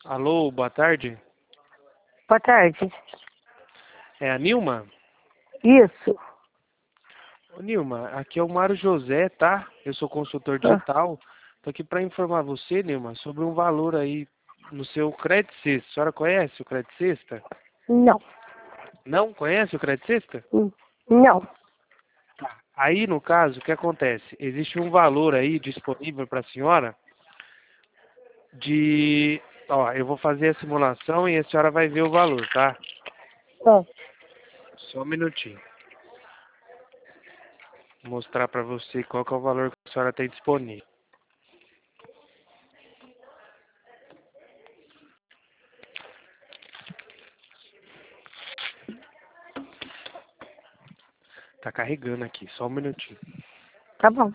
Alô, boa tarde. Boa tarde. É a Nilma? Isso. Ô, Nilma, aqui é o Mário José, tá? Eu sou consultor Ah, digital. Tô aqui para informar você, Nilma, sobre um valor aí no seu Credit Sexta. A senhora conhece o Credit Sexta? não. Não conhece o Credit Sexta? Não. Aí, no caso, o que acontece? Existe um valor aí disponível para a senhora de... Ó, eu vou fazer a simulação e a senhora vai ver o valor, tá? Ah, Só um minutinho. Vou mostrar para você qual que é o valor que a senhora tem disponível. Tá carregando aqui, só um minutinho. tá bom.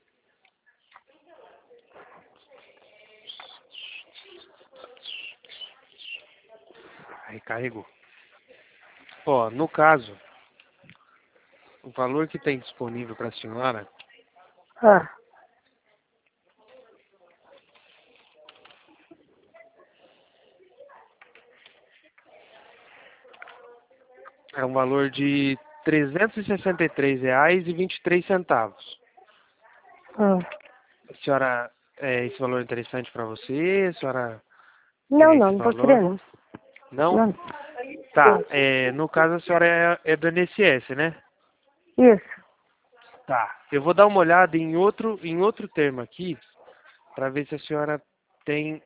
Aí carregou. Ó, no caso, o valor que tem disponível para a senhora Ah, é um valor de R$ 363,23. ah. A senhora, esse valor é interessante para você? A senhora Não, quer não, esse não tô valor? querendo. Não? Não. Tá, no caso a senhora é do INSS, né? Isso. Tá. Eu vou dar uma olhada em outro termo aqui, para ver se a senhora tem,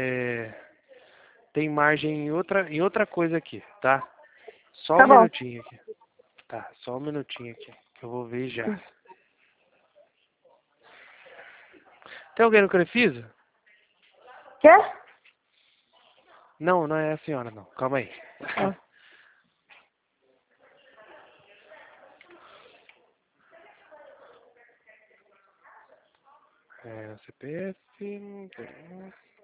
tem margem em outra coisa aqui, tá? Só um Tá bom. minutinho aqui. Tá, só um minutinho aqui, que eu vou ver já. Tem alguém no Crefisa? Quê? Não, não é a senhora, não. Calma aí. Ah, CPF...